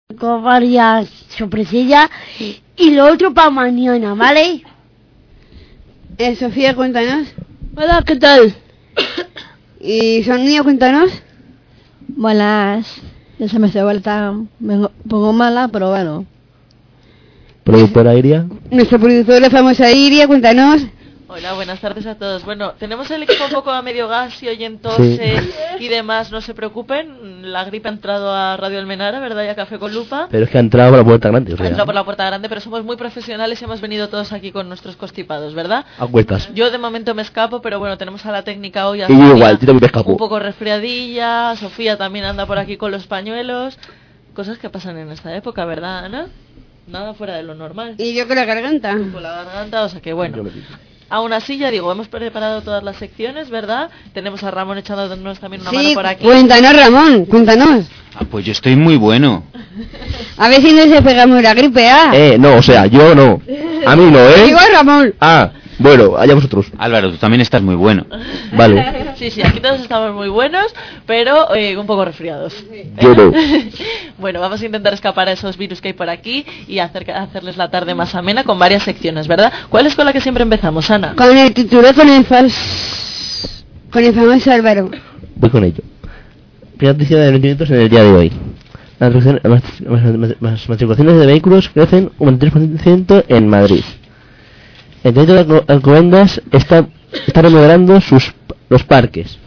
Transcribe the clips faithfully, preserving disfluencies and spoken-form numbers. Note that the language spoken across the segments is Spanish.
con varias sorpresillas y lo otro para mañana, ¿vale? Eh, Sofía, cuéntanos. Hola, ¿qué tal? Y Sonia, cuéntanos. Buenas. Ya se me hace vuelta un poco mala, pero bueno. Productora Iria. Nuestra productora famosa Iria, cuéntanos. Hola, buenas tardes a todos. Bueno, tenemos el equipo un poco a medio gas y hoy en toses sí. y demás, no se preocupen. La gripe ha entrado a Radio Almenara, ¿verdad? Y a Café con Lupa. Pero es que ha entrado por la puerta grande. O sea. Ha entrado por la puerta grande, pero somos muy profesionales y hemos venido todos aquí con nuestros constipados, ¿verdad? A cuestas. Yo de momento me escapo, pero bueno, tenemos a la técnica hoy. A y yo igual, yo también me escapo. Un poco resfriadilla, Sofía también anda por aquí con los pañuelos. Cosas que pasan en esta época, ¿verdad, Ana? Nada fuera de lo normal. Y yo con la garganta. Con la garganta, o sea que bueno. Aún así, ya digo, hemos preparado todas las secciones, ¿verdad? Tenemos a Ramón echándonos también una sí, mano por aquí. Cuéntanos, Ramón, cuéntanos. Ah, pues yo estoy muy bueno. A ver si no se pegamos la gripe, ¿ah? Eh, no, o sea, yo no. A mí no, ¿eh? Igual, Ramón. Ah, bueno, allá vosotros. Álvaro, tú también estás muy bueno. Vale. Sí, sí, aquí todos estamos muy buenos, pero eh, un poco resfriados. Yo no. Bueno, vamos a intentar escapar a esos virus que hay por aquí y hacer, hacerles la tarde más amena con varias secciones, ¿verdad? ¿Cuál es con la que siempre empezamos, Ana? Con el título, con el fals... con el famoso Álvaro. Voy con ello. Primera noticia de los minutos en el día de hoy. Las matriculaciones de vehículos crecen un veintitrés por ciento en Madrid. El Ayuntamiento de Alcobendas está, está remodelando sus, los parques.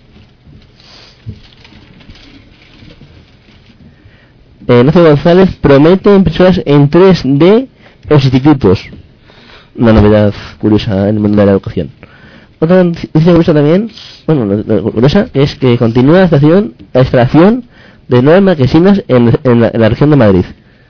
Eh, Ignacio González promete impresoras en tres D en los institutos. Una novedad curiosa en el mundo de la educación. Otra noticia curiosa también, bueno, la curiosa es que continúa la estación, la extracción de nuevas marquesinas en, en, la, en la región de Madrid.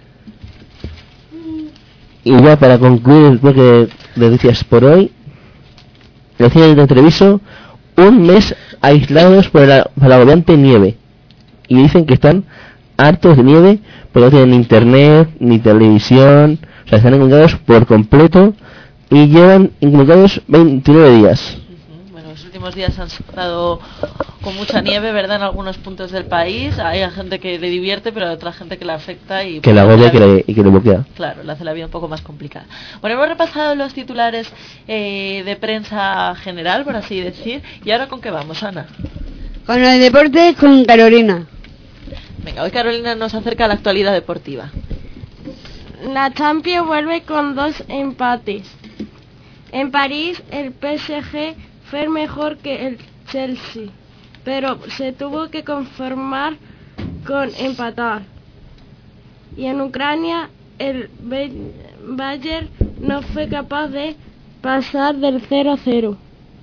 Y ya para concluir el bloque de noticias por hoy, el cine de Treviso, un mes aislados por la, por la agobiante nieve. Y dicen que están hartos de nieve, porque no tienen internet, ni televisión, o sea, están incomunicados por completo y llevan incomunicados veintinueve días. Los últimos días han estado con mucha nieve, ¿verdad? En algunos puntos del país. Hay gente que le divierte, pero hay otra gente que le afecta y que la agobia y que le, y que le bloquea. Claro, le hace la vida un poco más complicada. Bueno, hemos repasado los titulares eh, de prensa general, por así decir. ¿Y ahora con qué vamos, Ana? Con el deporte, con Carolina. Venga, hoy Carolina nos acerca a la actualidad deportiva. La Champions vuelve con dos empates. En París, el P S G fue mejor que el Chelsea, pero se tuvo que conformar con empatar. Y en Ucrania, el Bayern no fue capaz de pasar del cero a cero.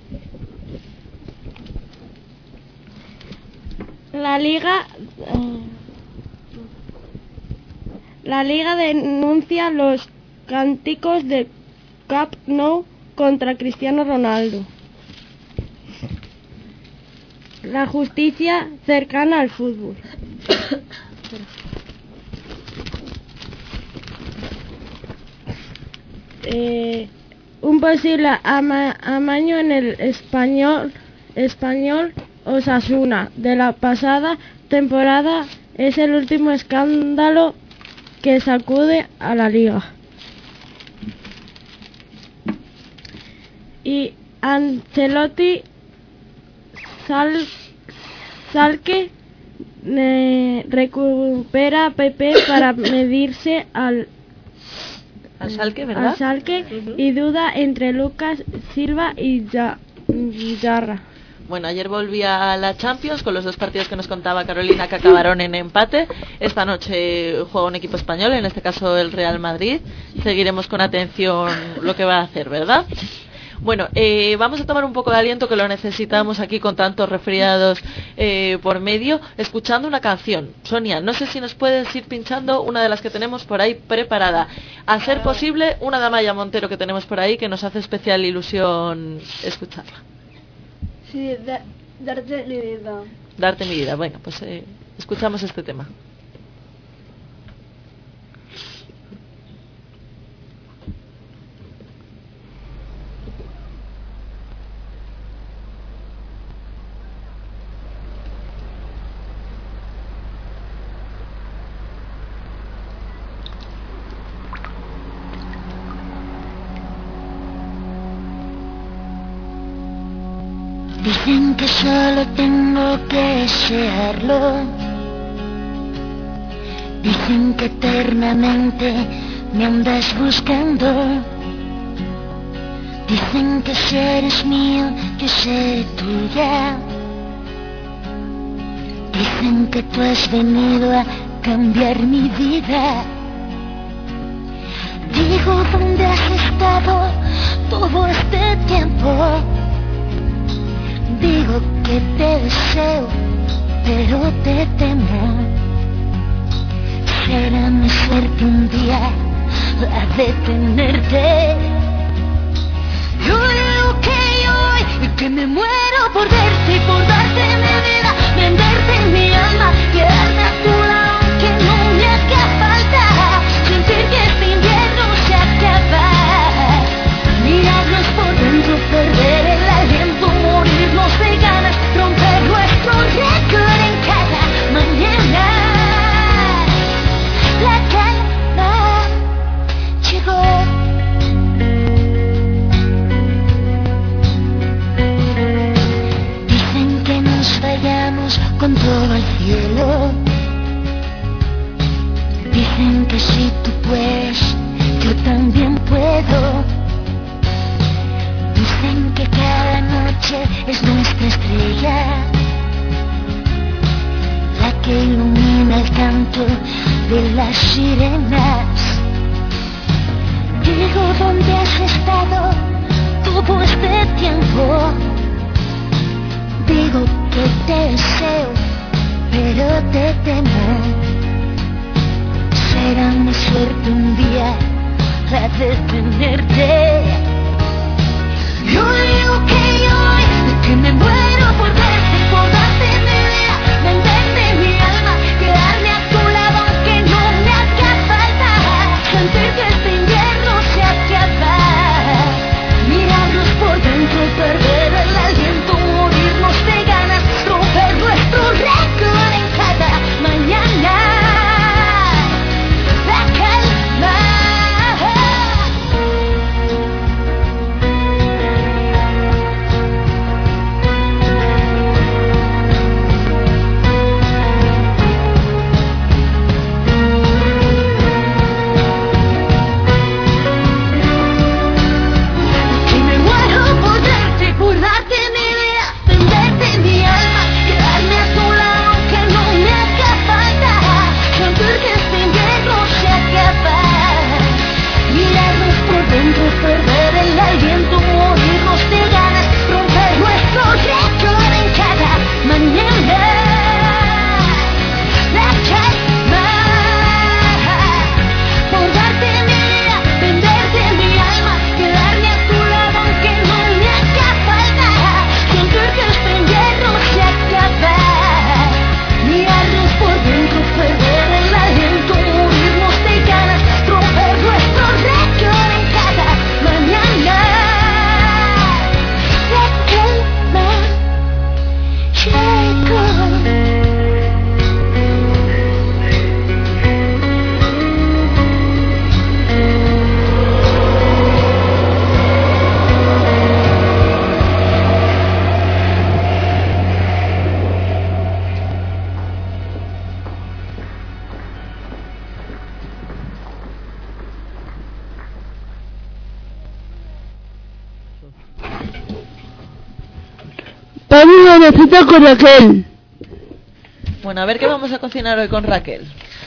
La Liga eh, la Liga denuncia los cánticos de Camp Nou contra Cristiano Ronaldo. La justicia cercana al fútbol. eh, un posible ama amaño en el español español Osasuna de la pasada temporada es el último escándalo que sacude a la liga. Y Ancelotti Sal, Salque eh, recupera a Pepe para medirse al al Salque, ¿verdad? Al Salque uh-huh. Y duda entre Lucas Silva y ya, Yarra. Bueno, ayer volví a la Champions con los dos partidos que nos contaba Carolina que acabaron en empate. Esta noche juega un equipo español, en este caso el Real Madrid. Seguiremos con atención lo que va a hacer, ¿verdad? Bueno, eh, vamos a tomar un poco de aliento que lo necesitamos aquí con tantos resfriados eh, por medio, escuchando una canción. Sonia, no sé si nos puedes ir pinchando una de las que tenemos por ahí preparada. A ser posible, una de Amaya Montero que tenemos por ahí que nos hace especial ilusión escucharla. Sí, da, darte mi vida. Darte mi vida. Bueno, pues eh, escuchamos este tema. Dicen que solo tengo que desearlo. Dicen que eternamente me andas buscando. Dicen que si eres mío, yo seré tuya. Dicen que tú has venido a cambiar mi vida. Digo, ¿dónde has estado todo este tiempo? Digo que te deseo, pero te temo. Será mi suerte un día a detenerte. Yo digo que hoy, que me muero por verte y por darte mi vida, venderte mi alma, quedarme a tu lado aunque no me haga falta, sentir que este invierno se acaba, mirarnos por dentro, perder el aliento, morirnos de ganas, romper nuestro récord en cada mañana. La calma llegó. Dicen que nos vayamos con todo el cielo. Dicen que si tú puedes, yo también puedo. Dicen que cada noche es nuestra estrella, la que ilumina el canto de las sirenas. Digo, ¿dónde has estado todo este tiempo? Digo que te deseo, pero te temo. Será mi suerte un día la de tenerte. Yo digo que hoy, que me muero por verte, por darte mi vida, venderte mi alma, quedarme a tu lado aunque no me haga falta, sentir que este invierno se acaba, mirarnos por dentro, perder el aliento, morirnos de ganas, romper nuestro récord en cada mañana. La calma. Perder el aliento, morirnos de ganas, romper nuestro récord en cada mañana. La calma, por darte mi vida, venderte mi alma, quedarme a tu lado aunque no me haga falta, sentir que este invierno se acaba, mirarnos por dentro, perder el aliento, morirnos de ganas, romper nuestro récord en cada mañana. La calma llegó. Vamos a la cita con Raquel. Bueno, a ver qué vamos a cocinar hoy con Raquel.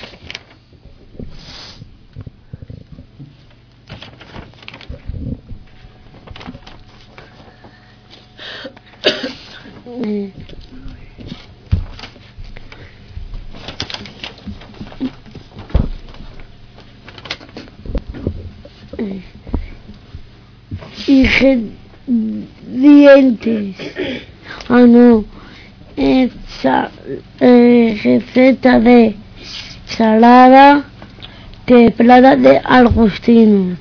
Ingredientes. Ah, no. Esa eh, receta de salada templada de Agustinos.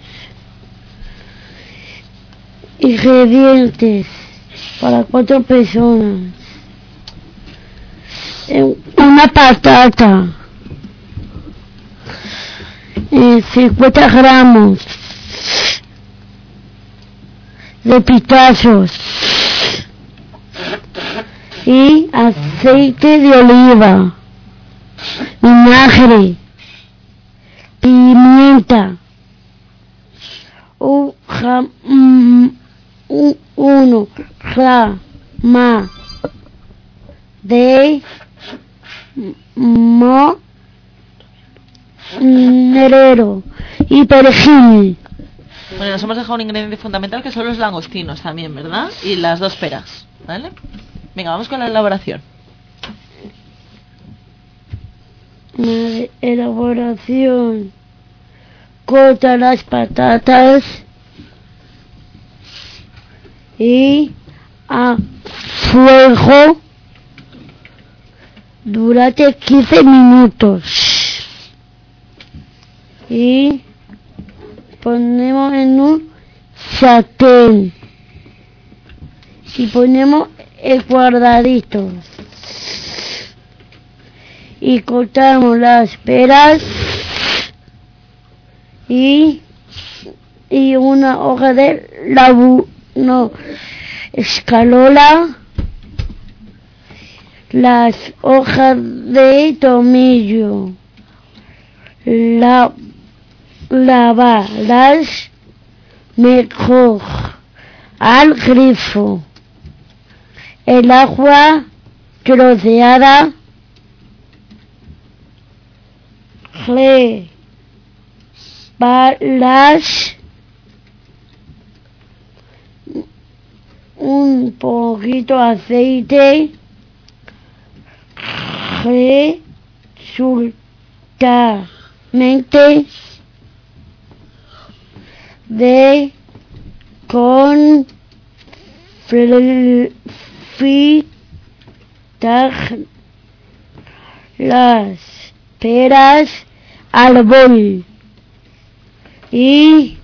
Ingredientes para cuatro personas. Eh, una patata. Eh, cincuenta gramos de pitazos. y aceite de oliva, vinagre, pimienta, un jam, un, uno rama de monerero y perejil. Bueno, nos hemos dejado un ingrediente fundamental que son los langostinos también, ¿verdad? Y las dos peras, ¿vale? Venga, vamos con la elaboración. La elaboración. Corta las patatas y a fuego durante quince minutos y ponemos en un sartén y ponemos el cuadradito y cortamos las peras y y una hoja de labu, no, escalola, las hojas de tomillo, la lavarlas mejor al grifo, el agua troceada, balas, un poquito de aceite, resultamente de con fritar las peras al bol y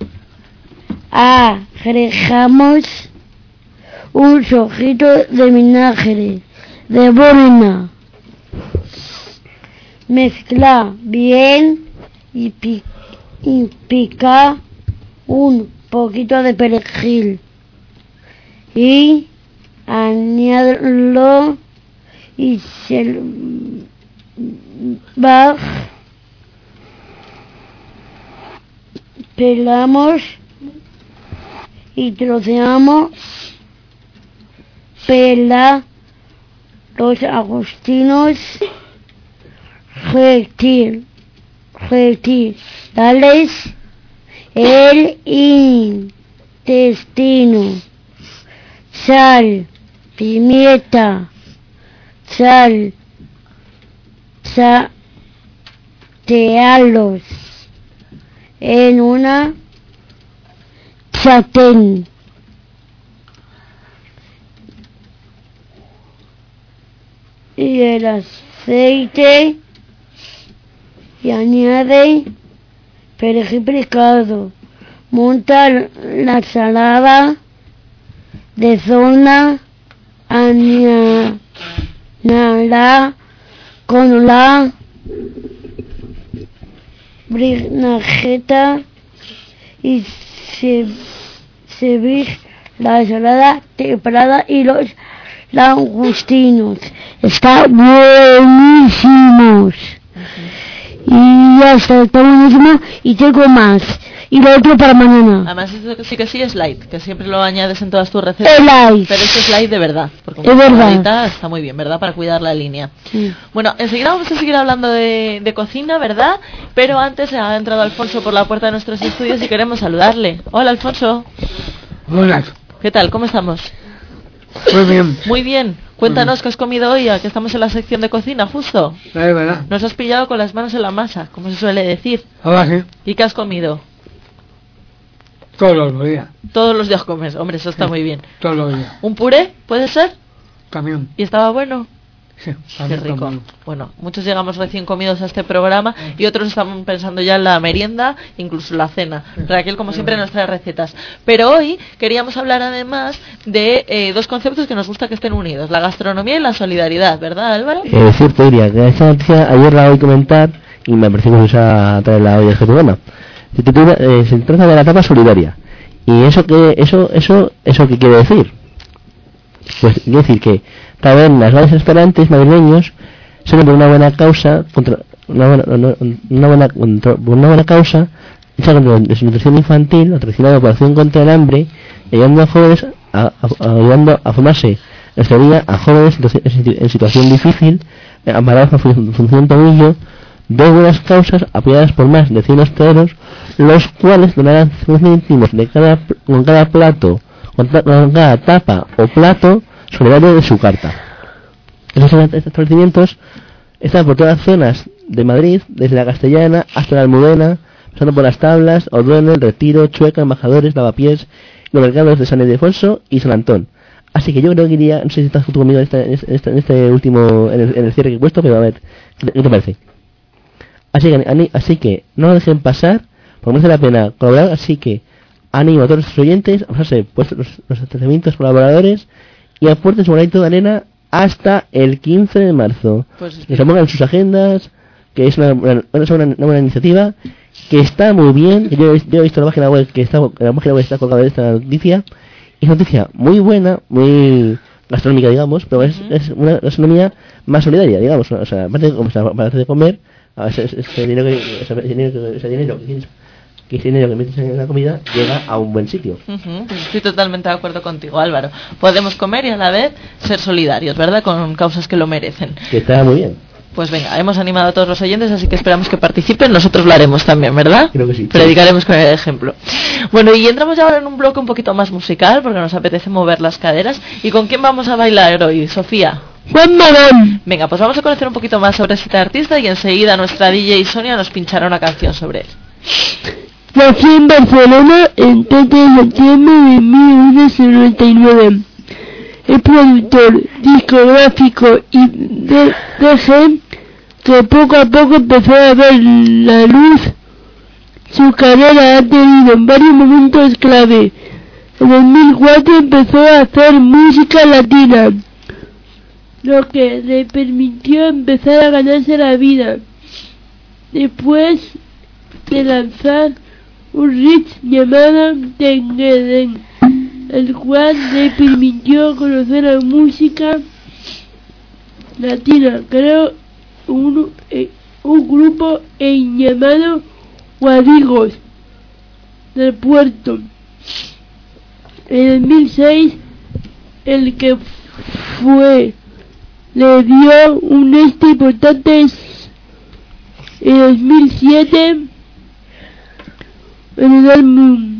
agregamos un chorrito de vinagre de bolina. Mezcla bien y, pi y pica un poquito de perejil y añádelo y se va. Pelamos y troceamos, pela los agustinos, retir, retirales el intestino, sal, pimienta, sal, saltearlos en una sartén y el aceite y añade perejil picado, monta la ensalada de zona, añadirá con la vinagreta y se servir la ensalada templada y los langostinos. Está buenísimos. Y ya está, está buenísimo. Y tengo más. Y lo otro para mañana. Además, esto sí que sí es light, que siempre lo añades en todas tus recetas. Es light. Pero esto es light de verdad. Porque es verdad. Está muy bien, ¿verdad? Para cuidar la línea. Sí. Bueno, enseguida vamos a seguir hablando de, de cocina, ¿verdad? Pero antes ha entrado Alfonso por la puerta de nuestros estudios y queremos saludarle. Hola, Alfonso. Hola. ¿Qué tal? ¿Cómo estamos? Muy bien. Muy bien. Cuéntanos qué has comido hoy, ya que estamos en la sección de cocina, justo. Es verdad. Nos has pillado con las manos en la masa, como se suele decir. Ahora sí. ¿Y qué has comido? Todos los días. Todos los días comes, hombre, eso está sí, muy bien. Todos los días. ¿Un puré? ¿Puede ser? También. ¿Y estaba bueno? Sí, qué rico. También. Bueno, muchos llegamos recién comidos a este programa y otros están pensando ya en la merienda, incluso la cena. Raquel, como siempre, nos trae recetas. Pero hoy queríamos hablar además de eh, dos conceptos que nos gusta que estén unidos, la gastronomía y la solidaridad, ¿verdad, Álvaro? Es eh, cierto, Iria, que esta noticia ayer la oí comentar y me pareció curiosa traerla hoy a este programa. Se, titula, eh, se trata de la etapa solidaria. ¿Y eso qué, eso, eso, eso qué quiere decir? Pues quiere decir que tabernas, bares y restaurantes madrileños solo por una buena causa contra una buena, una, una buena, contra, una buena causa hecha contra la desnutrición infantil, la tradicional operación contra el hambre, ayudando a jóvenes a, a, ayudando a formarse en teoría a jóvenes en situación difícil, amparados a función tobillo, dos buenas causas apoyadas por más de cien hosteleros, los cuales donarán cinco céntimos de cada, con cada plato, con, ta, con cada tapa o plato solidario de su carta. Esos establecimientos están por todas las zonas de Madrid, desde la Castellana hasta la Almudena, pasando por las Tablas, O'Donnell, Retiro, Chueca, Embajadores, Lavapiés, los mercados de San Ildefonso y San Antón. Así que yo creo que iría, no sé si estás junto conmigo en este, en este, en este último, en el, en el cierre que he puesto, pero a ver, ¿qué te parece? Así que, así que no lo dejen pasar, porque merece la pena colaborar, así que animo a todos los oyentes a pasarse pues, los, los establecimientos colaboradores y aporten su granito de arena hasta el quince de marzo. Pues sí. Que se pongan en sus agendas, que es una, una, una, una buena iniciativa, que está muy bien, que yo, yo he visto la página web que está, la página web está colgada de esta noticia, y es una noticia muy buena, muy gastronómica, digamos, pero es, uh-huh. es una gastronomía más solidaria, digamos, o sea, aparte de, aparte de comer, ese, ese dinero que ese dinero que, ese dinero que, que ese dinero que metes en la comida llega a un buen sitio. Uh-huh. Estoy totalmente de acuerdo contigo, Álvaro. Podemos comer y a la vez ser solidarios, ¿verdad? Con causas que lo merecen. Que está muy bien. Pues venga, hemos animado a todos los oyentes, así que esperamos que participen. Nosotros lo haremos también, ¿verdad? Creo que sí. Predicaremos con el ejemplo. Bueno, y entramos ya ahora en un bloque un poquito más musical, porque nos apetece mover las caderas. ¿Y con quién vamos a bailar hoy, Sofía? Juan Magán. Venga, pues vamos a conocer un poquito más sobre este artista y enseguida nuestra D J Sonia nos pinchará una canción sobre él. Nació en Barcelona el treinta de septiembre de mil novecientos noventa y nueve. Es productor discográfico y de D J que poco a poco empezó a ver la luz. Su carrera ha tenido varios momentos clave. En dos mil cuatro empezó a hacer música latina, lo que le permitió empezar a ganarse la vida. Después de lanzar un riff llamado Tengueden, el cual le permitió conocer la música latina, creó un, eh, un grupo en llamado Guadigos del Puerto. En dos mil seis, el que fue le dio un éxito importante. En dos mil siete, en el álbum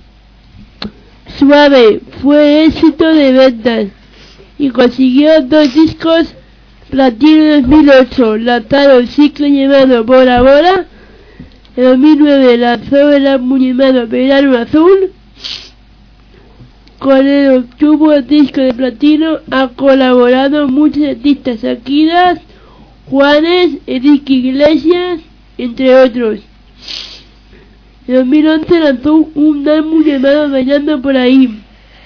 Suave fue éxito de ventas y consiguió dos discos platino. En dos mil ocho lanzaron un ciclo llamado Bora Bora. En dos mil nueve lanzó el álbum llamado Verano Azul. Con el obtuvo el disco de platino. Ha colaborado muchos artistas: Shakira, Juanes, Enrique Iglesias, entre otros. En dos mil once lanzó un álbum llamado Bailando por Ahí,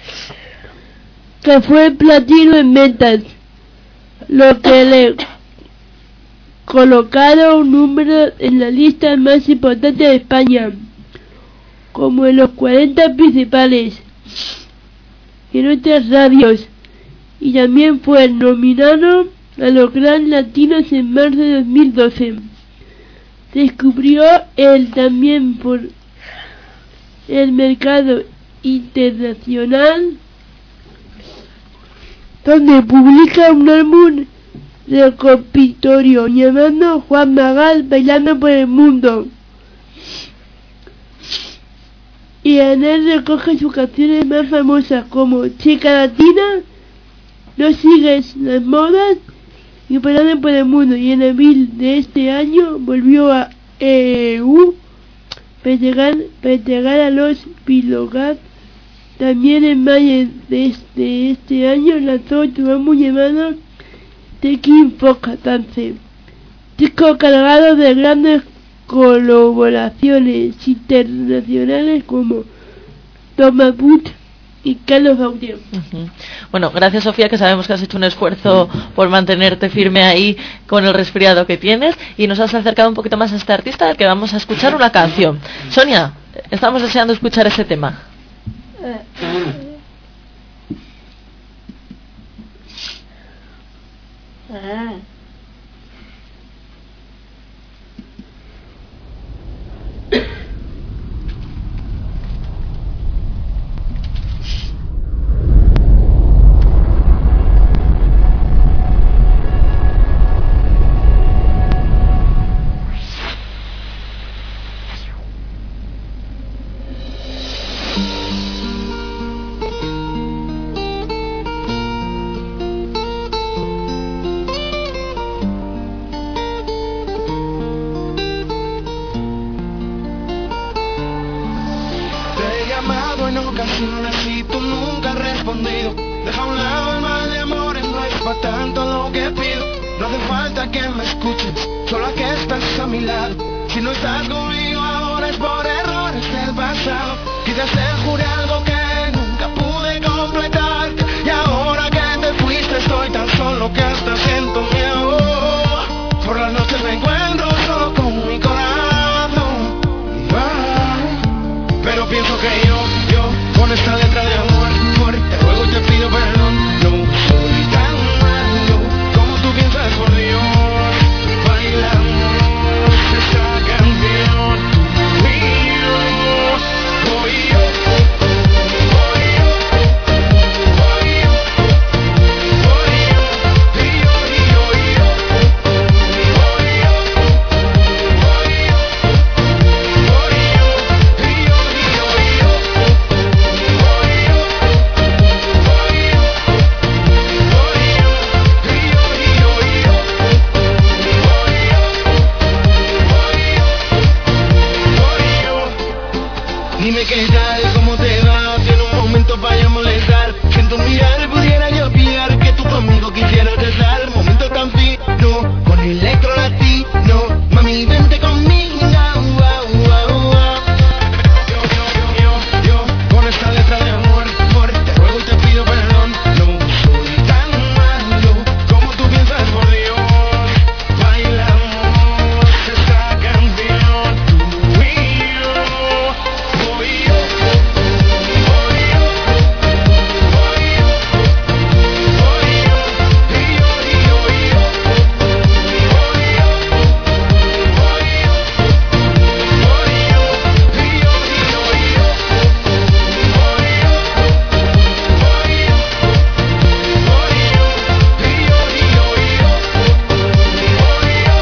que fue platino en ventas, lo que le colocaron un número en la lista más importante de España, como en los cuarenta principales y en otras radios, y también fue nominado a los Gran Latinos en marzo de dos mil doce. Descubrió él también por el mercado internacional, donde publica un álbum recopilatorio llamado Juan Magán Bailando por el Mundo, y en él recoge sus canciones más famosas como Chica Latina, No Sigues las Modas y Bailando por el Mundo. Y en abril de este año volvió a E U para llegar, para llegar a los Billboard. También en mayo de este, este año lanzó otro álbum llamado The King Folk Dance, disco cargado de grandes colaboraciones internacionales como Thomas Booth y Carlos Bautier. Uh-huh. Bueno, gracias, Sofía, que sabemos que has hecho un esfuerzo por mantenerte firme ahí con el resfriado que tienes, y nos has acercado un poquito más a este artista del que vamos a escuchar una canción. Sonia, estamos deseando escuchar ese tema. Ah. En ocasiones y tú nunca has respondido. Deja a un lado el mal de amores, no es para tanto lo que pido. No hace falta que me escuches, solo que estás a mi lado. Si no estás conmigo ahora es por errores del pasado. Quizás te juré algo que nunca pude completarte, y ahora que te fuiste estoy tan solo que hasta siento miedo. Por las noches me encuentro solo con mi corazón, pero pienso que yo con esta letra de amor, amor, te ruego y te pido perdón. No soy tan malo como tú piensas, por Dios. Bailamos esta canción, tú y yo. Voy yo, voy yo, voy yo, voy yo, y yo, y yo, y yo, voy yo, voy yo, voy yo, y yo, y yo, y yo. Dime qué tal, cómo te va, tiene un momento para molestar. Que en tu mirar pudiera yo pillar que tú conmigo quisieras rezar. Momento tan fino, con electro latino. Mami, vente conmigo, wow, wow, wow. Yo, yo, yo, yo, yo, con esta letra de amor, amor, te ruego y te pido perdón. No soy tan malo como tú piensas, por Dios. Bailamos esta canción, tú y yo. Voy yo, voy yo, voy yo, voy yo, y yo, y yo, y yo, voy yo, voy yo, voy yo, y yo, y yo, y yo, voy yo, voy yo, voy yo, y yo, y yo, y yo, voy yo,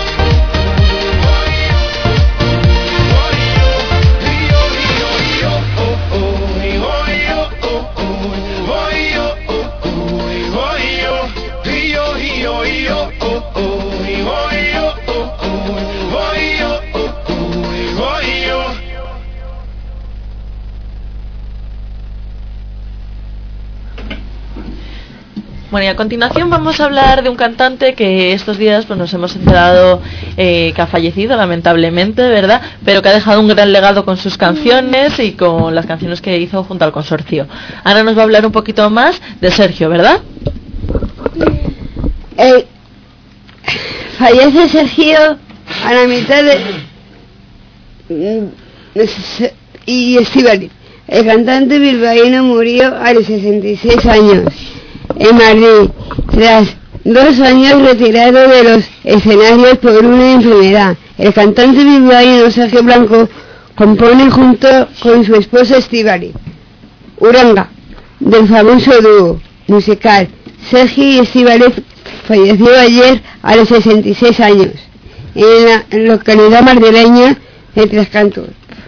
Bueno, y a continuación vamos a hablar de un cantante que estos días pues nos hemos enterado eh, que ha fallecido, lamentablemente, ¿verdad? Pero que ha dejado un gran legado con sus canciones y con las canciones que hizo junto al consorcio. Ahora nos va a hablar un poquito más de Sergio, ¿verdad? Eh, fallece Sergio a la mitad de... y Estíbaliz. El cantante bilbaíno murió a los sesenta y seis años en Madrid, tras dos años retirado de los escenarios por una enfermedad. El cantante bilbaíno Sergio Blanco compone junto con su esposa Estíbaliz Uranga, del famoso dúo musical. Sergio y Estíbaliz falleció ayer a los sesenta y seis años en la localidad madrileña de Tres Cantos,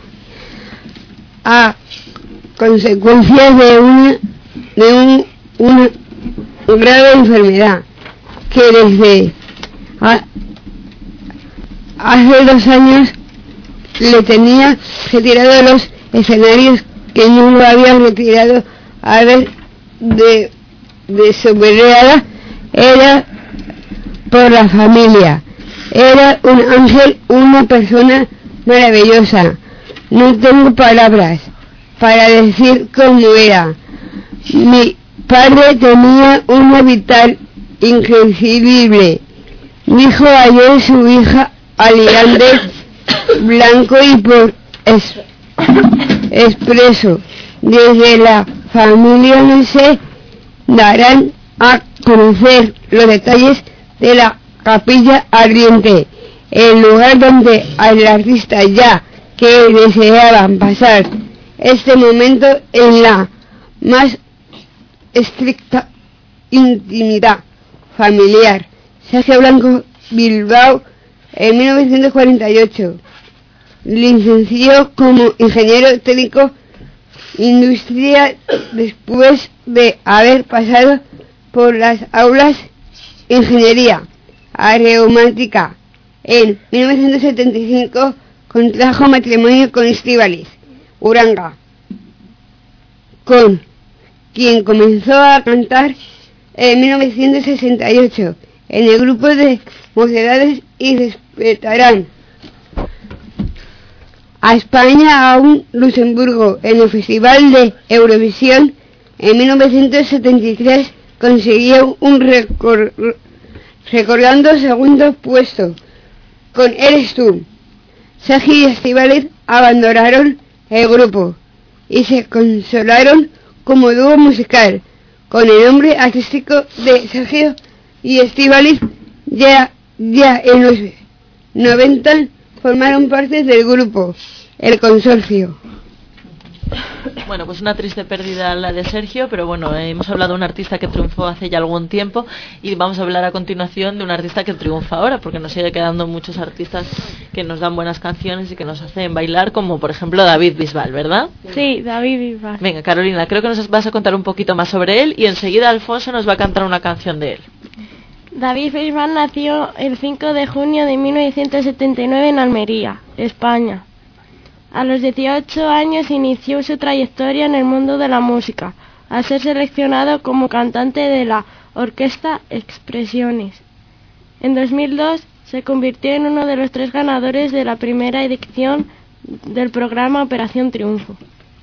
a consecuencia de una de un, una grave enfermedad que desde a, hace dos años le tenía retirado de los escenarios, que no lo había retirado a ver de, de su vereda. Era por la familia, era un ángel, una persona maravillosa. No tengo palabras para decir cómo era. Mi padre tenía una vital increíble, dijo ayer su hija Aliande Blanco, y por es, expreso desde la familia no se darán a conocer los detalles de la Capilla Ardiente, el lugar donde al artista ya que deseaban pasar este momento en la más estricta intimidad familiar. Sergio Blanco Bilbao, en mil novecientos cuarenta y ocho, licenció como ingeniero técnico industrial después de haber pasado por las aulas Ingeniería Aeronáutica. En mil novecientos setenta y cinco contrajo matrimonio con Estíbaliz Uranga, con quien comenzó a cantar en mil novecientos sesenta y ocho en el grupo de Mocedades y Despertarán a España, a un Luxemburgo. En el Festival de Eurovisión en mil novecientos setenta y tres consiguió un récord, recordando segundo puesto con Eres tú. Sergio y Estíbaliz abandonaron el grupo y se consolaron como dúo musical con el nombre artístico de Sergio y Estíbaliz. Ya, ya en los noventa formaron parte del grupo El Consorcio. Bueno, pues una triste pérdida la de Sergio, pero bueno, eh, hemos hablado de un artista que triunfó hace ya algún tiempo y vamos a hablar a continuación de un artista que triunfa ahora, porque nos sigue quedando muchos artistas que nos dan buenas canciones y que nos hacen bailar, como por ejemplo David Bisbal, ¿verdad? Sí, David Bisbal. Venga, Carolina, creo que nos vas a contar un poquito más sobre él y enseguida Alfonso nos va a cantar una canción de él. David Bisbal nació el cinco de junio de mil novecientos setenta y nueve en Almería, España. A los dieciocho años inició su trayectoria en el mundo de la música, al ser seleccionado como cantante de la orquesta Expresiones. En dos mil dos se convirtió en uno de los tres ganadores de la primera edición del programa Operación Triunfo.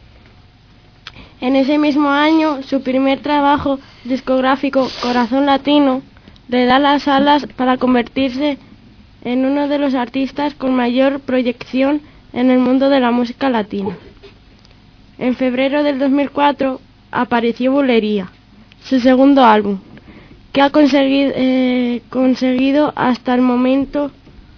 En ese mismo año, su primer trabajo discográfico, Corazón Latino, le da las alas para convertirse en uno de los artistas con mayor proyección en el mundo de la música latina. En febrero del dos mil cuatro apareció Bulería, su segundo álbum, que ha conseguido, eh, conseguido hasta el momento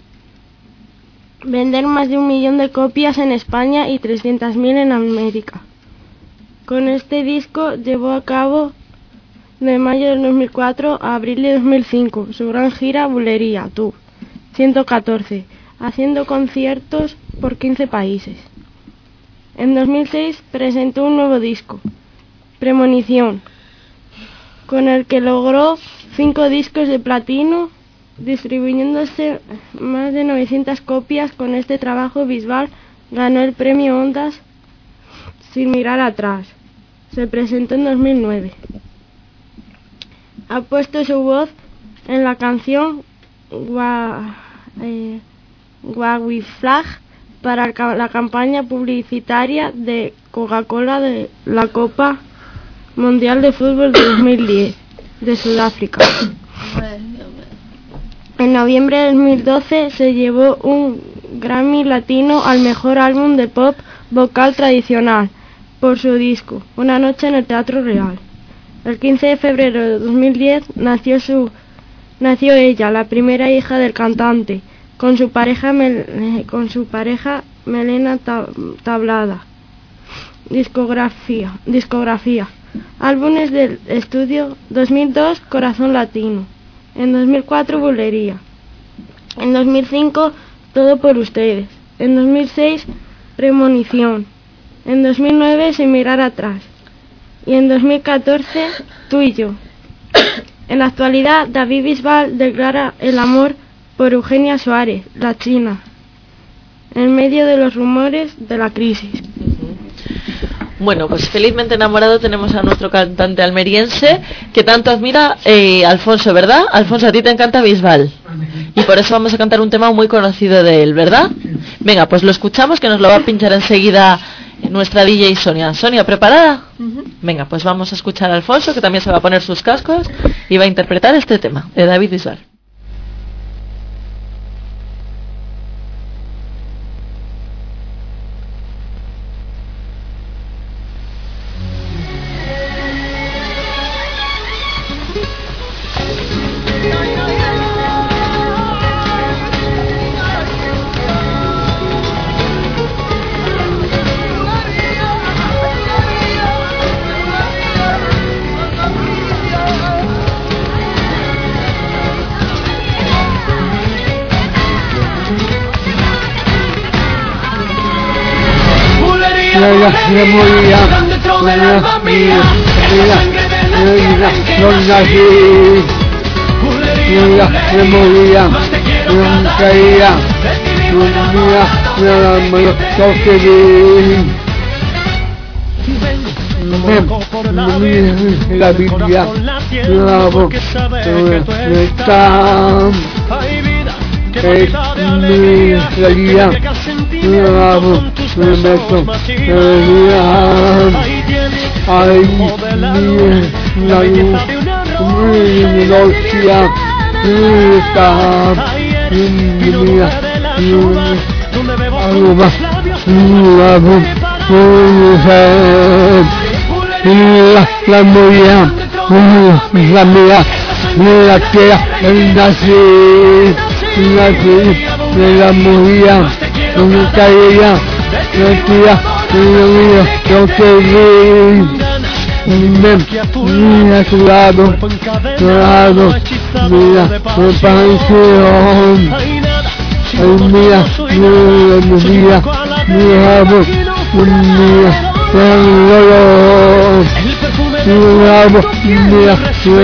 vender más de un millón de copias en España y trescientas mil en América. Con este disco llevó a cabo de mayo del dos mil cuatro a abril de dos mil cinco su gran gira Bulería Tour ciento catorce, haciendo conciertos por quince países. En dos mil seis presentó un nuevo disco, Premonición, con el que logró cinco discos de platino, distribuyéndose más de novecientas copias. Con este trabajo Bisbal ganó el premio Ondas Sin Mirar Atrás. Se presentó en dos mil nueve. Ha puesto su voz en la canción Gua, eh, Wavy Flag para la campaña publicitaria de Coca-Cola de la Copa Mundial de Fútbol de dos mil diez de Sudáfrica. En noviembre de dos mil doce se llevó un Grammy Latino al mejor álbum de pop vocal tradicional por su disco Una noche en el Teatro Real. El quince de febrero de dos mil diez nació su nació ella, la primera hija del cantante, con su pareja Mel, con su pareja Melena Tablada. Discografía, discografía. Álbumes del estudio: dos mil dos Corazón Latino, en dos mil cuatro Bulería, en dos mil cinco Todo por ustedes, en dos mil seis Premonición, en dos mil nueve Sin Mirar Atrás y en dos mil catorce Tú y yo. En la actualidad, David Bisbal declara el amor por Eugenia Suárez, la china, en medio de los rumores de la crisis. Bueno, pues felizmente enamorado tenemos a nuestro cantante almeriense que tanto admira eh, Alfonso, ¿verdad? Alfonso, a ti te encanta Bisbal y por eso vamos a cantar un tema muy conocido de él, ¿verdad? Venga, pues lo escuchamos, que nos lo va a pinchar enseguida nuestra D J Sonia. Sonia, ¿preparada? Uh-huh. Venga, pues vamos a escuchar a Alfonso, que también se va a poner sus cascos y va a interpretar este tema de David Bisbal. No, no, no. la memoria, la mía, no nací, la memoria, no caía, no mía, la mano, no quería. La Biblia, la boca, está, es mi realidad, la boca, me meto, ay, mi, la luz, mi nocia, está, mi vida, algo más, la boca, la la moría, la mía, la que nací, nací, la moría, no caía, no tía, no mío, no quería, mira a su lado, lado, mira, mi pansión, ay mía, mira, mira, mira, mira, mira, mira,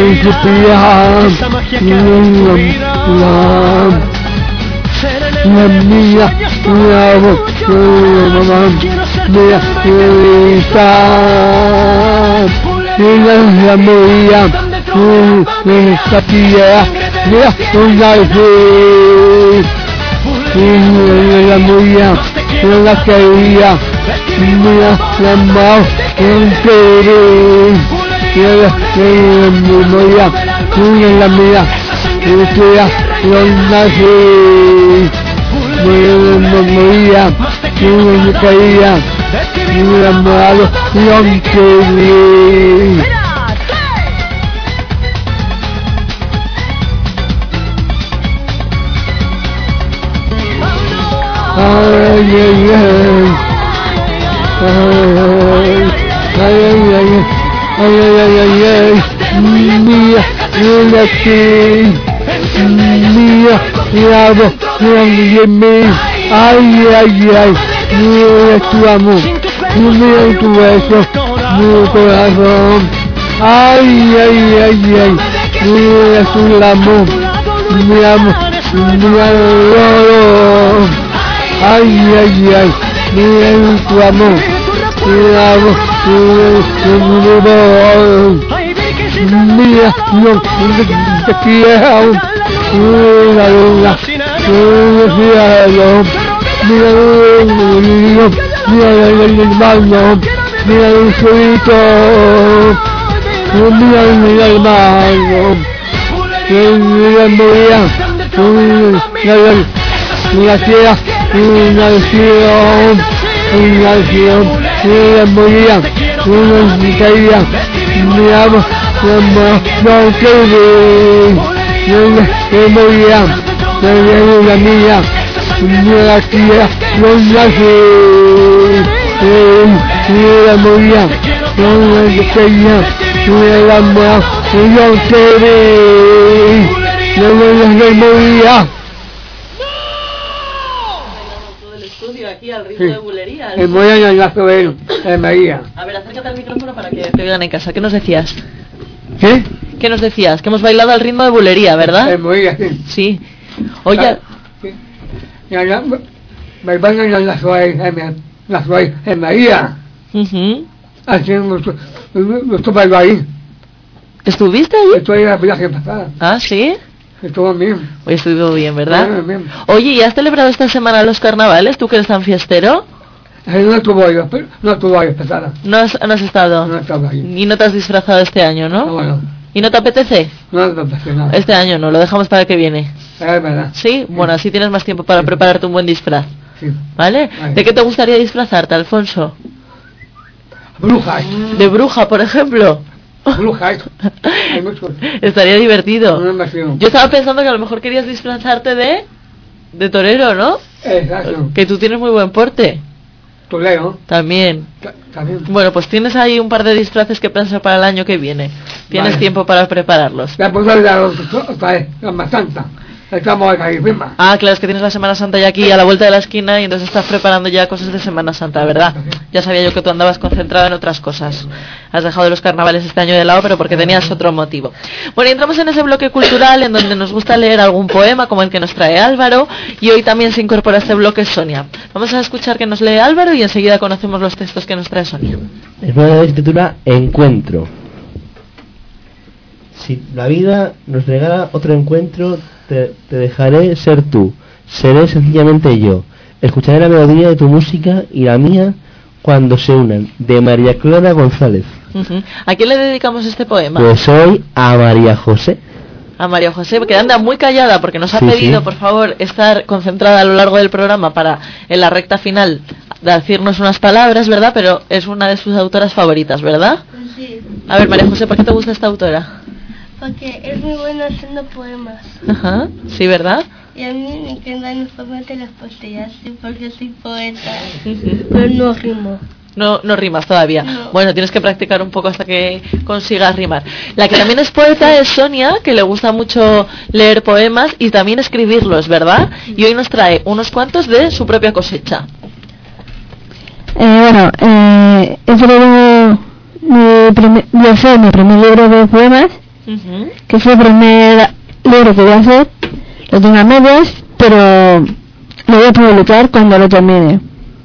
la caía, mira la mano entera, mira la memoria, mira la mía, mira la nací, mira la memoria, mira la caía, mira la mano entera. Ay, ay, ay, ay, ay, ay, ay, ay, ay, mía, mira aquí, mía, mira, mira mí, ay, ay, ay, mira tu amor, mira tu beso, mi corazón, ay, ay, ay, ay, mira su amor, mi amor, mi amor. Ay, ay, ay, mira tu amor, mira, mira, no te quiero, mira, mira, mira, mira, mira el hermano, mira el solito, mira el hermano, mira, mira, mira, mira, tierra, una nación, una nación, una moría, una caída, mi amo, no quería, no moría, no la mía, una tierra, no nací, una moría, una caída, una amor, no quería, no moría. Aquí al ritmo Sí. de bulería. El moño en la sobrino, el María. A ver, acércate al micrófono para que te oigan en casa. ¿Qué nos decías? ¿Qué? ¿Qué nos decías? Que hemos bailado al ritmo de bulería, ¿verdad? El María, sí. Sí. Oye, Sí. Ya, ya, me van a la sobrina, la sobrina, el María. ujú. Haciendo, yo estuve ahí. ¿estuviste allí? Estoy en la viaje pasada. Ah, ¿sí? Estuvo bien. Hoy estuvo bien, ¿verdad? Bien, bien. Oye, ¿y has celebrado esta semana los carnavales? ¿Tú que eres tan fiestero? Eh, No estuvo yo, pero no estuvo ahí pasada. ¿No has, no has estado? No estaba ahí. Y no te has disfrazado este año, No, ¿no? bueno, ¿Y no te apetece? no te pasé nada. Este año no, lo dejamos para el que viene. Es verdad. ¿Sí? Bueno, así tienes más tiempo para prepararte un buen disfraz. Sí. ¿Vale? Vale. ¿De qué te gustaría disfrazarte, Alfonso? Brujas. ¿De bruja, por ejemplo? Brujas. Hay muchos. Estaría divertido. Una invasión. Yo estaba pensando que a lo mejor querías disfrazarte de... de torero, ¿no? Exacto. Que tú tienes muy buen porte. Toleo. También. ta- También. Bueno, pues tienes ahí un par de disfraces que pensar para el año que viene. Tienes Vale. tiempo para prepararlos. La puedo dar otra vez, la más santa. estamos ahí firma. Ah, claro, es que tienes la Semana Santa ya aquí a la vuelta de la esquina y entonces estás preparando ya cosas de Semana Santa, ¿verdad? Ya sabía yo que tú andabas concentrado en otras cosas. Has dejado los carnavales este año de lado, pero porque tenías otro motivo. Bueno, y entramos en ese bloque cultural en donde nos gusta leer algún poema como el que nos trae Álvaro, y hoy también se incorpora a este bloque Sonia. Vamos a escuchar que nos lee Álvaro y enseguida conocemos los textos que nos trae Sonia. El poema se titula Encuentro. Si la vida nos regala otro encuentro, te, te dejaré ser tú. Seré sencillamente yo. Escucharé la melodía de tu música y la mía cuando se unan. De María Clara González. Uh-huh. ¿A quién le dedicamos este poema? Pues hoy a María José. A María José, que anda muy callada porque nos ha Sí, pedido, sí. por favor, estar concentrada a lo largo del programa para, en la recta final, decirnos unas palabras, ¿verdad? Pero es una de sus autoras favoritas, ¿verdad? Sí, A ver, María José, ¿por qué te gusta esta autora? porque es muy buena haciendo poemas. Ajá, sí, ¿verdad? Y a mí me encantan los poemas de las poesías, sí, porque soy poeta. Pero no rimo. No, no rimas todavía. No. Bueno, tienes que practicar un poco hasta que consigas rimar. La que también es poeta es Sonia, que le gusta mucho leer poemas y también escribirlos, ¿verdad? Y hoy nos trae unos cuantos de su propia cosecha. Eh, bueno, eh, he traído mi primer, voy a hacer mi primer libro de poemas, Uh-huh. que fue el primer libro que voy a hacer. Lo tengo a medias, pero lo voy a publicar cuando lo termine.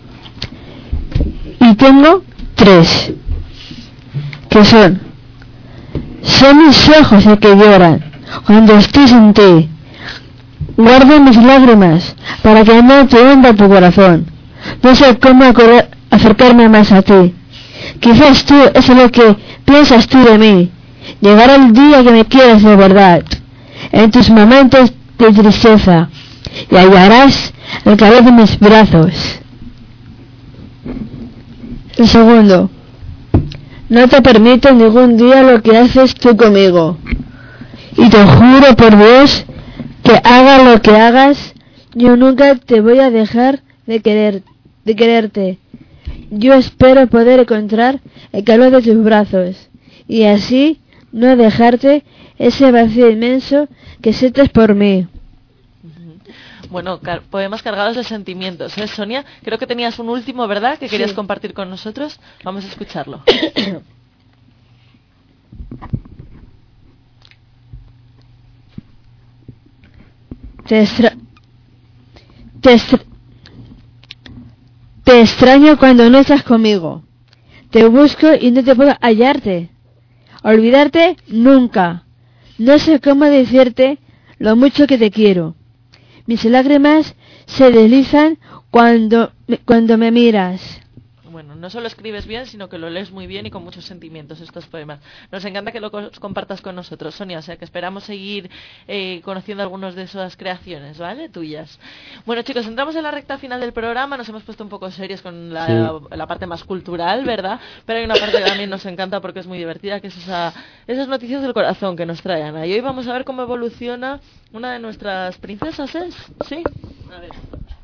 Y tengo tres, que son: son mis ojos los que lloran cuando estoy sin ti, guardo mis lágrimas para que no te hunda tu corazón, no sé cómo acor- acercarme más a ti, quizás tú es lo que piensas tú de mí, llegará el día que me quieras de verdad, en tus momentos de tristeza, y hallarás el calor de mis brazos. El segundo: no te permito ningún día lo que haces tú conmigo, y te juro por Dios que haga lo que hagas, yo nunca te voy a dejar de querer, de quererte. Yo espero poder encontrar el calor de tus brazos y así no dejarte ese vacío inmenso que sientes por mí. Bueno, car- poemas cargados de sentimientos, ¿eh, Sonia? Creo que tenías un último, ¿verdad?, que querías Sí. compartir con nosotros. Vamos a escucharlo. Te, extra... te, extra... te extraño cuando no estás conmigo. Te busco y no te puedo hallarte. Olvidarte nunca. No sé cómo decirte lo mucho que te quiero. Mis lágrimas se deslizan cuando me, cuando me miras. Bueno, no solo escribes bien, sino que lo lees muy bien y con muchos sentimientos estos poemas. Nos encanta que lo co- compartas con nosotros, Sonia, o sea que esperamos seguir eh, conociendo algunos de esas creaciones, ¿vale? Tuyas. Bueno, chicos, entramos en la recta final del programa, nos hemos puesto un poco serios con la, Sí. la parte más cultural, ¿verdad? Pero hay una parte que también nos encanta porque es muy divertida, que es esa, esas noticias del corazón que nos trae Ana. Y hoy vamos a ver cómo evoluciona una de nuestras princesas, ¿es? ¿Sí? A ver.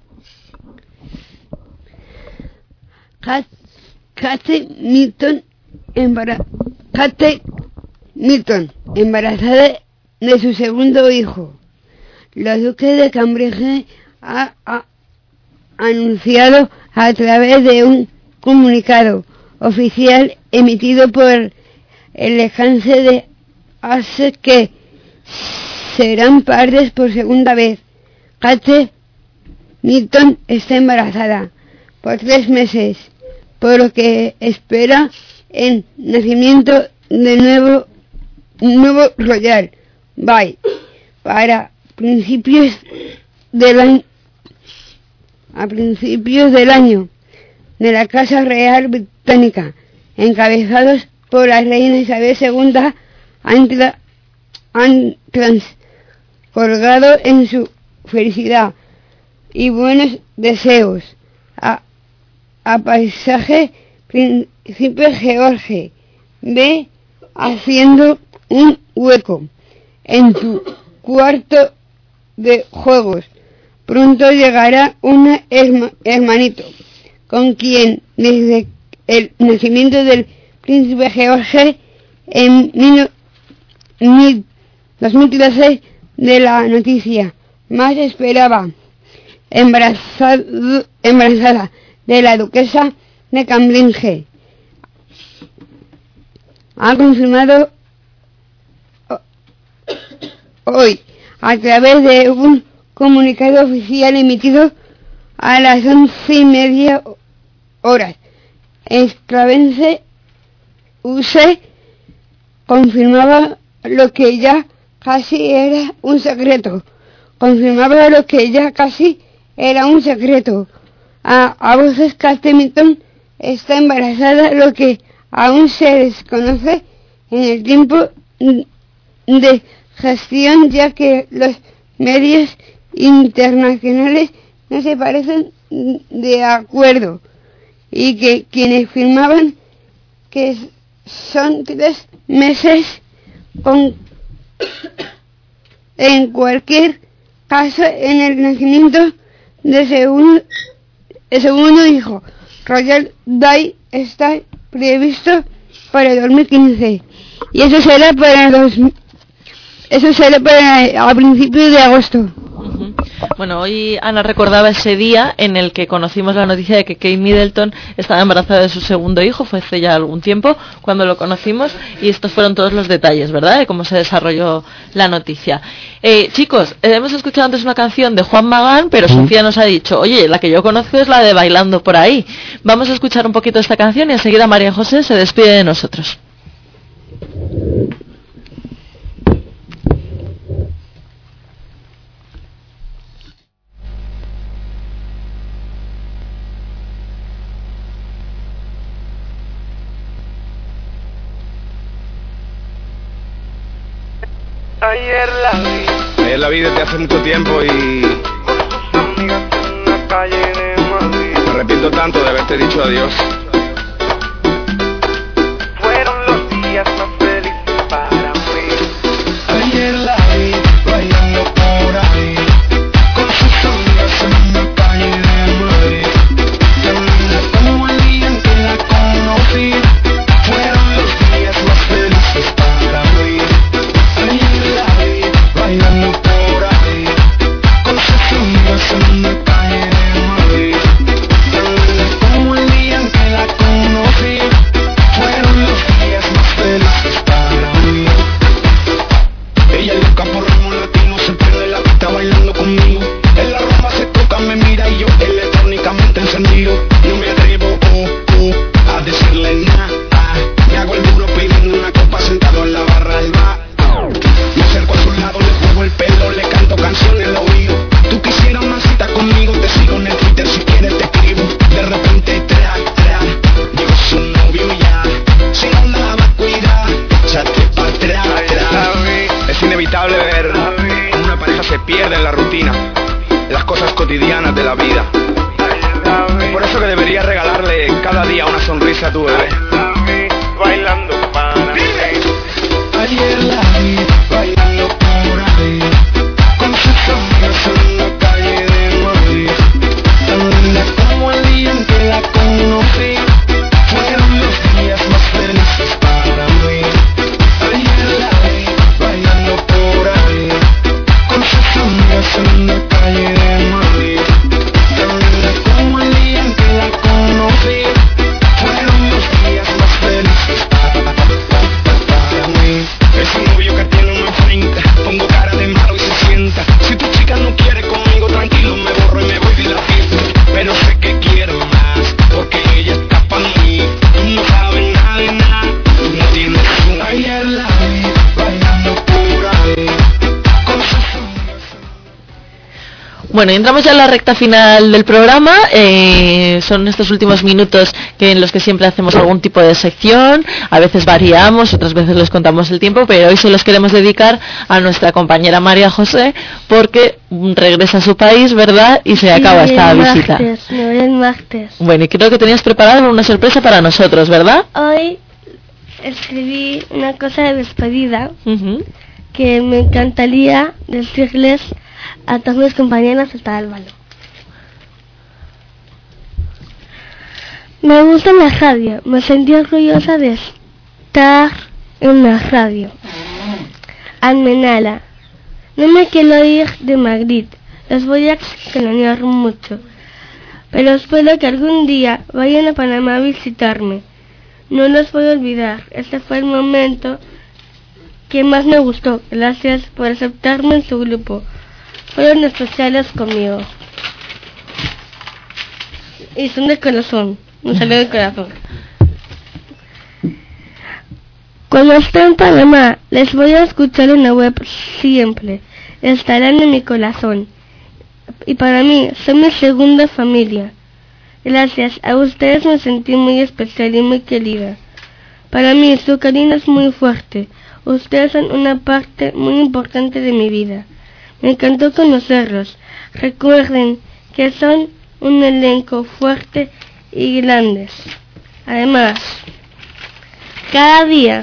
Kate, Kate Middleton, embara- Kate Middleton, embarazada de su segundo hijo. La duque de Cambridge ha, ha anunciado a través de un comunicado oficial emitido por el alcance de Essex que serán padres por segunda vez. Kate Middleton está embarazada por tres meses, por lo que espera el nacimiento de nuevo nuevo Royal Bye para principios del año a principios del año de la Casa Real Británica, encabezados por la reina Isabel segunda, han, tra- han transcolgado en su felicidad y buenos deseos a, a paisaje Príncipe George. Ve haciendo un hueco en tu cuarto de juegos. Pronto llegará un herma- hermanito con quien desde el nacimiento del Príncipe George en mil- mil- dos mil trece de la noticia más esperaba, embarazado, embarazada de la duquesa de Cambridge. Ha confirmado hoy a través de un comunicado oficial emitido a las once y media horas. Esclavense U C confirmaba lo que ya casi era un secreto. Confirmaba lo que ya casi era un secreto. A, a voces Castleton está embarazada, lo que aún se desconoce en el tiempo de gestión, ya que los medios internacionales no se parecen de acuerdo y que quienes firmaban que son tres meses con en cualquier caso en el nacimiento de segundo, el segundo hijo. Royal Day está previsto para el dos mil quince y eso será para los eso será para a principios de agosto. Uh-huh. Bueno, hoy Ana recordaba ese día en el que conocimos la noticia de que Kate Middleton estaba embarazada de su segundo hijo. Fue hace ya algún tiempo cuando lo conocimos y estos fueron todos los detalles, ¿verdad?, de cómo se desarrolló la noticia. Eh, chicos, eh, hemos escuchado antes una canción de Juan Magán, pero Sí. Sofía nos ha dicho, oye, la que yo conozco es la de Bailando por ahí. Vamos a escuchar un poquito esta canción y enseguida María José se despide de nosotros. Ayer la vi, Ayer la vi desde hace mucho tiempo y con sus amigas en la calle de Madrid. me arrepiento tanto de haberte dicho adiós. Fueron los días más felices para mí. Ayer la vi bailando por ahí con sus amigas en la calle de Madrid. Tan linda como el día en que la conocí. Fueron los días más felices para mí. Ayer la vi bailando por ahí con sus amigas en la calle de Madrid. Tan linda como el día en que la conocí. Fueron los días más felices para mí. Ella es loca por ritmo latino, se pierde la vista bailando conmigo. En la rumba se toca, me mira y yo electrónicamente encendido. No me atrevo oh, oh, a decirle nada. Me hago el duro pidiendo una copa sentado en la barra del bar. Me acerco a su lado, le juego el pelo, le canto canciones al oído. Tú quisieras una cita conmigo, te sigo en el Twitter, si quieres te escribo. De repente track, track, llegó su novio ya. Si no la va a cuidar, échate pa' atrás, atrás. Es inevitable ver cómo una pareja se pierde en la rutina, en las cosas cotidianas de la vida. Es por eso que deberías regalarle cada día una sonrisa a tu bebé. Bailando para mí. Ayer la vi bailando por ahí con sus amigas en la calle de Madrid. Tan linda como el día en que la conocí. Fueron los días más felices para mí. Ayer la vi bailando por ahí con sus amigas en la calle de Madrid. Tan linda como el día en que la conocí. Fueron los días más felices para mí. Es un novio que tiene una finca, pongo cara de malo y se sienta. Si tu chica no quiere conmigo, tranquilo, me borro y me voy de la fiesta. Pero sé que quiero más, porque ella está pa' mí. Tú no sabes nada de nada, tú no tienes un. Ayer la vi bailando por ahí con sus amigas. Bueno, y entramos ya en la recta final del programa. Eh, son estos últimos minutos que en los que siempre hacemos algún tipo de sección. A veces variamos, otras veces les contamos el tiempo, pero hoy se los queremos dedicar a nuestra compañera María José, porque mm, regresa a su país, ¿verdad? Y se acaba Sí, esta el visita. martes, me voy el martes. Bueno, y creo que tenías preparado una sorpresa para nosotros, ¿verdad? Hoy escribí una cosa de despedida Uh-huh. que me encantaría decirles a todos mis compañeros hasta el balón. Me gusta la radio, me sentí orgullosa de estar en la radio. Almenara, No me quiero ir de Madrid, los voy a extrañar mucho, pero espero que algún día vayan a Panamá a visitarme. No los voy a olvidar, este fue el momento que más me gustó. Gracias por aceptarme en su grupo, fueron especiales conmigo. Y son de corazón, me salió del corazón. Cuando esté en Panamá, les voy a escuchar en la web siempre. Estarán en mi corazón. Y para mí, son mi segunda familia. Gracias a ustedes me sentí muy especial y muy querida. Para mí, su cariño es muy fuerte. Ustedes son una parte muy importante de mi vida. Me encantó conocerlos. Recuerden que son un elenco fuerte y grandes. Además, cada día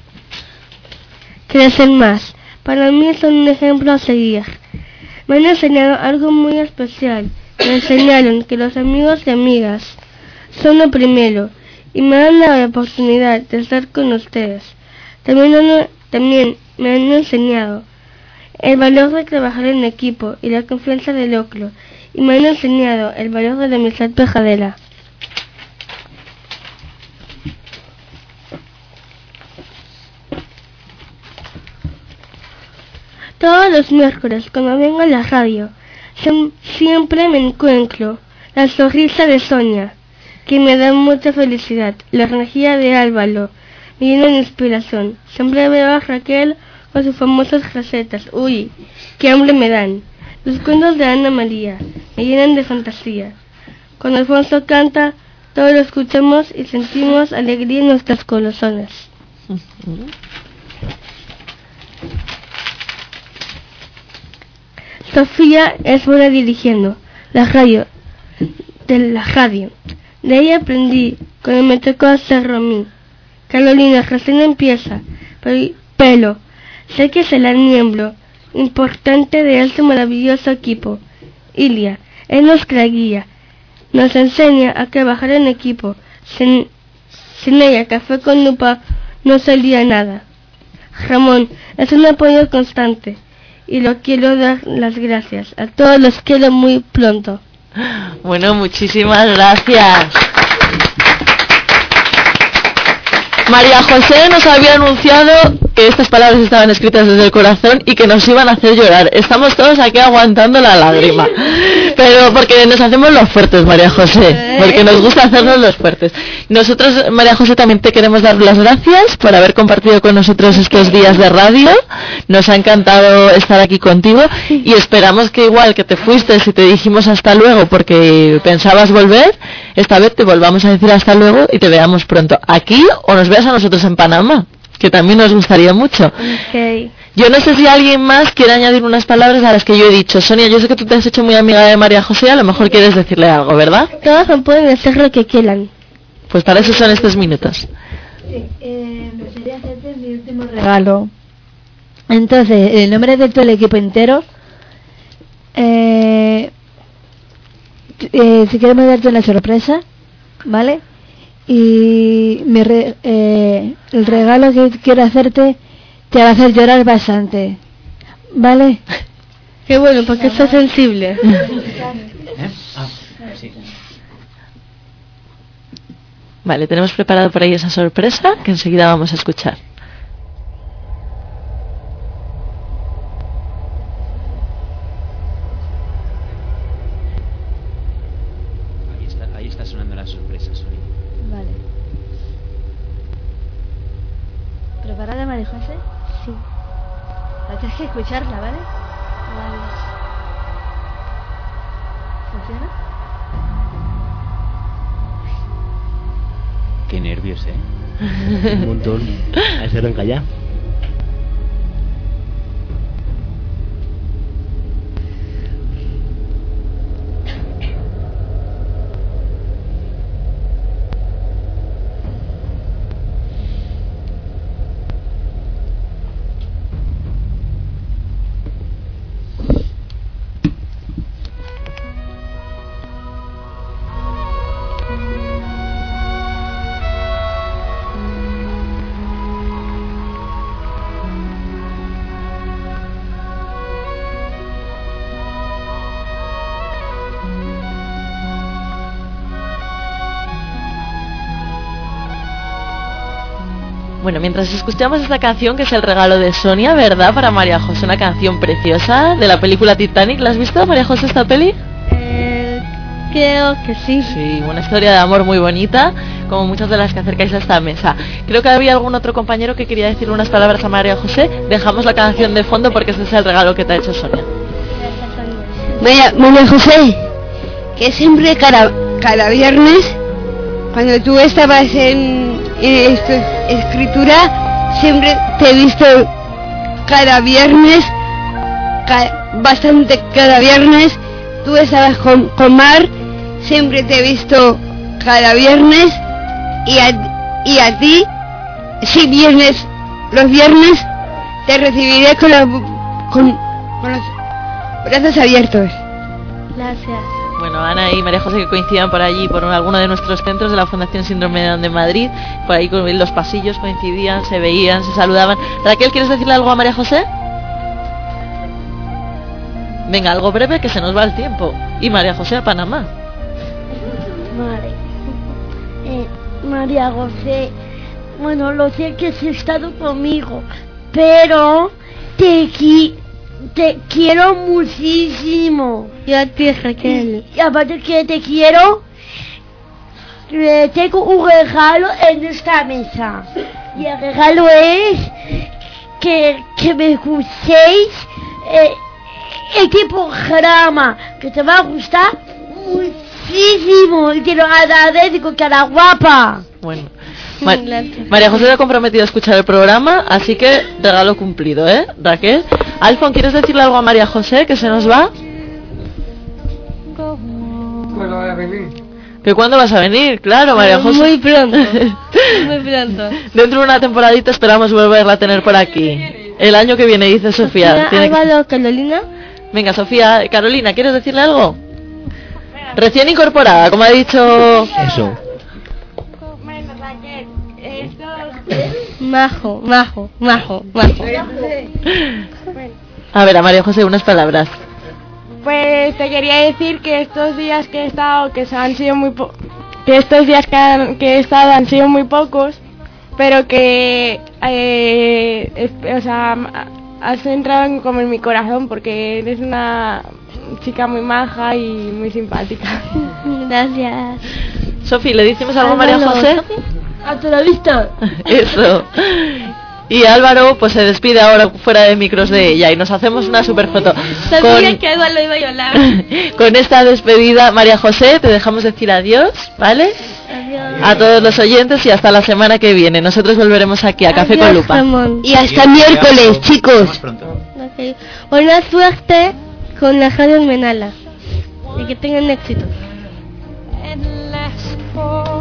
crecen más. Para mí son un ejemplo a seguir. Me han enseñado algo muy especial. Me enseñaron que los amigos y amigas son lo primero y me dan la oportunidad de estar con ustedes. También, han, también me han enseñado el valor de trabajar en equipo y la confianza del otro, y me han enseñado el valor de la amistad verdadera. Todos los miércoles, cuando vengo a la radio, siempre me encuentro la sonrisa de Sonia, que me da mucha felicidad, la energía de Álvaro, me llena de inspiración. Siempre veo a Raquel con sus famosas recetas. Uy, qué hambre me dan. Los cuentos de Ana María me llenan de fantasía. Cuando Alfonso canta, todos lo escuchamos y sentimos alegría en nuestros corazones. Sofía es buena dirigiendo la radio, de la radio. De ella aprendí cuando me tocó hacerlo a mí. Carolina recién empieza, pero, pero sé que será el miembro importante de este maravilloso equipo. Ilia es nuestra guía, nos enseña a trabajar en equipo. Sin, sin ella, Café con Lupa no sería nada. Ramón es un apoyo constante. Y lo quiero dar las gracias. A todos los quiero muy pronto. Bueno, muchísimas gracias. María José nos había anunciado que estas palabras estaban escritas desde el corazón y que nos iban a hacer llorar. Estamos todos aquí aguantando la lágrima. Pero porque nos hacemos los fuertes, María José. Porque nos gusta hacernos los fuertes. Nosotros, María José, también te queremos dar las gracias por haber compartido con nosotros estos días de radio. Nos ha encantado estar aquí contigo y esperamos que igual que te fuiste y te dijimos hasta luego porque pensabas volver, esta vez te volvamos a decir hasta luego y te veamos pronto aquí o nos veas a nosotros en Panamá, que también nos gustaría mucho. Okay. Yo no sé si alguien más quiere añadir unas palabras a las que yo he dicho. Sonia, yo sé que tú te has hecho muy amiga de María José, a lo mejor quieres decirle algo, ¿verdad? Todos me pueden decir lo que quieran. Pues para eso son estos minutos. Sí, eh, me gustaría hacerte mi último regalo. Entonces, en nombre de todo el equipo entero, eh, eh, si queremos darte una sorpresa, ¿vale? Y mi re, eh, el regalo que quiero hacerte te va a hacer llorar bastante, ¿vale? Qué bueno, porque estás sensible. Vale, tenemos preparado por ahí esa sorpresa que enseguida vamos a escuchar. Ahí está, ahí está sonando la sorpresa, Sonia. Vale. ¿Preparada, María José? Sí. La tienes que escucharla, ¿vale? Vale. ¿Funciona? Qué nervios, ¿eh? Un montón. A ese arranca ya. Bueno, mientras escuchamos esta canción, que es el regalo de Sonia, ¿verdad? Para María José, una canción preciosa de la película Titanic. ¿La has visto, María José, esta peli? Eh, creo que sí. Sí, una historia de amor muy bonita, como muchas de las que acercáis a esta mesa. Creo que había algún otro compañero que quería decir unas palabras a María José. Dejamos la canción de fondo porque ese es el regalo que te ha hecho Sonia. María, María José, que siempre cada, cada viernes, cuando tú estabas en, en esto, escritura, siempre te he visto cada viernes, ca, bastante cada viernes, tú estabas con, con Mar, siempre te he visto cada viernes, y a, y a ti, si vienes los viernes, te recibiré con, la, con, con los brazos abiertos. Gracias. Bueno, Ana y María José, que coincidan por allí, por alguno de nuestros centros de la Fundación Síndrome de Down de Madrid, por ahí con los pasillos coincidían, se veían, se saludaban. Raquel, ¿quieres decirle algo a María José? Venga, algo breve, que se nos va el tiempo. Y María José a Panamá. Vale. Eh, María José, bueno, lo sé que has estado conmigo, pero te qui te quiero muchísimo. Yo a ti, Raquel. Y aparte que te quiero, eh, tengo un regalo en esta mesa. Y el regalo es que, que me escuchéis eh, este programa, que te va a gustar muchísimo. Y te lo agradezco, cara guapa. Bueno, Ma María José se ha comprometido a escuchar el programa, así que regalo cumplido, ¿eh? Raquel. Alfon, ¿quieres decirle algo a María José, que se nos va? ¿Cuándo vas a venir? ¿Que cuándo vas a venir? Claro, María José. Muy pronto. Muy pronto. Dentro de una temporadita esperamos volverla a tener por aquí. El año que viene, dice Sofía. Sofía, Tiene que... Álvaro, Carolina. Venga, Sofía, Carolina, ¿quieres decirle algo? Recién incorporada, como ha dicho... Eso. Majo, majo, majo, majo. A ver, a María José, unas palabras. Pues te quería decir que estos días que he estado, que se han sido muy po que estos días que, han, que he estado han sido muy pocos, pero que, eh, es, o sea, has entrado en, como en mi corazón, porque eres una chica muy maja y muy simpática. Gracias. Sofi, ¿le decimos algo a María José? Hasta la vista. Eso. Y Álvaro pues se despide ahora fuera de micros de ella y nos hacemos una super foto. Sabía con, que Álvaro lo iba a llorar. Con esta despedida, María José, te dejamos decir adiós, ¿vale? Adiós. A todos los oyentes y hasta la semana que viene. Nosotros volveremos aquí a Café Adiós, con Lupa. Ramón. Y hasta miércoles, chicos. Okay. Buena suerte con la radio en Menala y que tengan éxito. Endless for